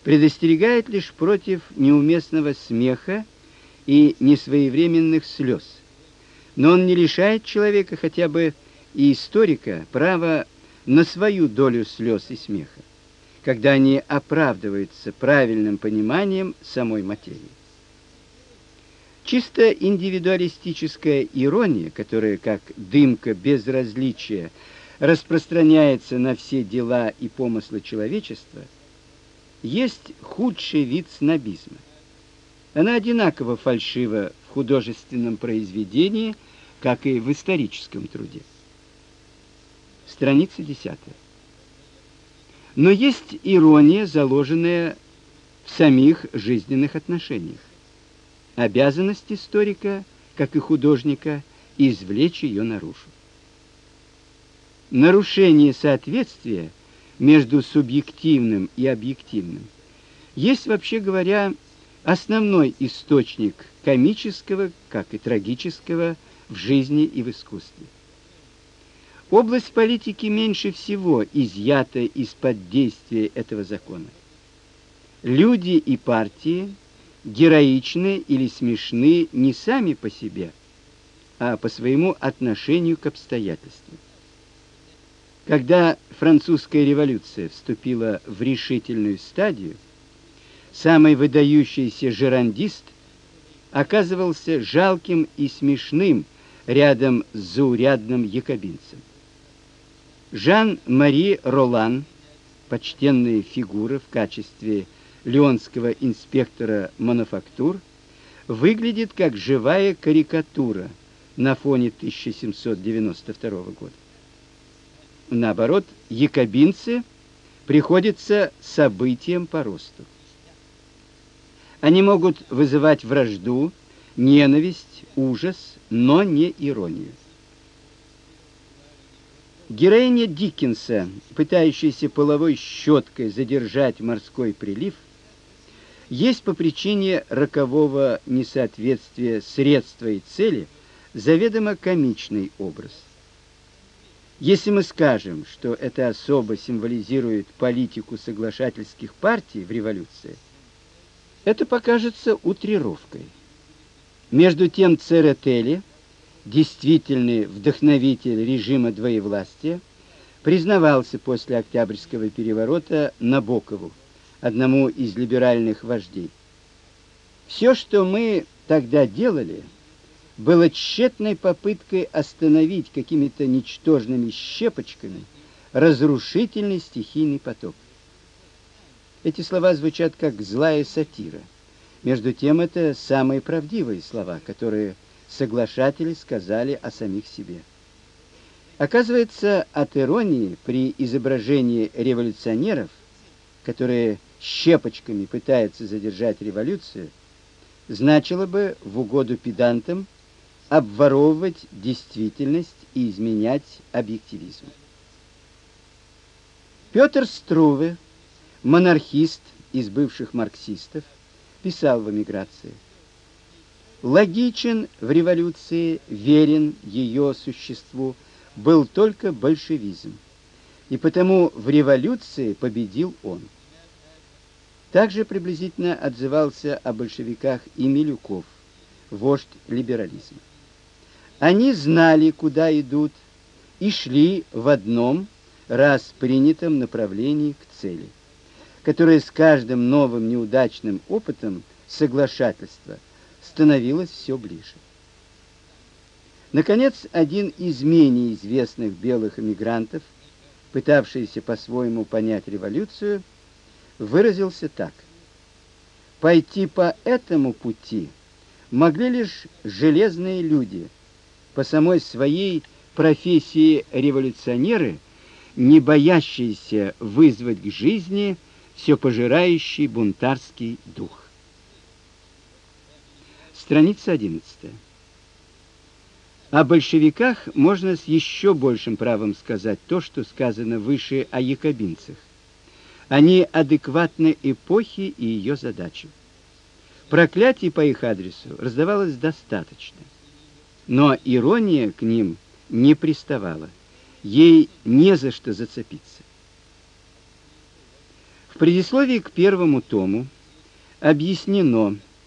предостерегает лишь против неуместного смеха и несвоевременных слез. Но он не лишает человека, хотя бы и историка, права на свою долю слез и смеха, когда они оправдываются правильным пониманием самой материи. Чисто индивидуалистическая ирония, которая как дымка безразличия распространяется на все дела и помыслы человечества, есть худший вид снобизма. Она одинаково фальшива в художественном произведении, как и в историческом труде. Страница 10. Но есть ирония, заложенная в самих жизненных отношениях. Обязанность историка, как и художника, извлечь ее наружу. Нарушение соответствия между субъективным и объективным есть, вообще говоря, основной источник комического, как и трагического, в жизни и в искусстве. Область политики меньше всего изъята из-под действия этого закона. Люди и партии героичны или смешны не сами по себе, а по своему отношению к обстоятельствам. Когда французская революция вступила в решительную стадию, самый выдающийся жерандист оказывался жалким и смешным рядом с заурядным якобинцем. Жан-Мари Ролан, почтенная фигура в качестве лионского инспектора мануфактур, выглядит как живая карикатура на фоне 1792 года. Наоборот, якобинцы приходятся событием по росту. Они могут вызывать вражду, ненависть, ужас, но не иронию. Героиня Диккенса, пытающаяся половой щеткой задержать морской прилив, есть по причине рокового несоответствия средства и цели заведомо комичный образ. Если мы скажем, что эта особа символизирует политику соглашательских партий в революции, это покажется утрировкой. Между тем Церетели, действительный вдохновитель режима двоевластия, признавался после Октябрьского переворота Набокову, одному из либеральных вождей: «Все, что мы тогда делали, было тщетной попыткой остановить какими-то ничтожными щепочками разрушительный стихийный поток». Эти слова звучат как злая сатира. Между тем, это самые правдивые слова, которые соглашатели сказали о самих себе. Оказывается, от иронии при изображении революционеров, которые щепочками пытаются задержать революцию, значило бы в угоду педантам обворовывать действительность и изменять объективизм. Петр Струве, монархист из бывших марксистов, писал в эмиграции: логичен в революции, верен ее существу был только большевизм, и потому в революции победил он. Также приблизительно отзывался о большевиках и Милюков, вождь либерализма. Они знали, куда идут, и шли в одном раз принятом направлении к цели, которая с каждым новым неудачным опытом соглашательства становилась все ближе. Наконец, один из менее известных белых эмигрантов, пытавшийся по-своему понять революцию, выразился так: «Пойти по этому пути могли лишь железные люди, по самой своей профессии революционеры, не боящиеся вызвать к жизни все пожирающий бунтарский дух». Страница 11. О большевиках можно с еще большим правом сказать то, что сказано выше о якобинцах. Они адекватны эпохе и ее задачам. Проклятий по их адресу раздавалось достаточно, но ирония к ним не приставала, ей не за что зацепиться. В предисловии к первому тому объяснено,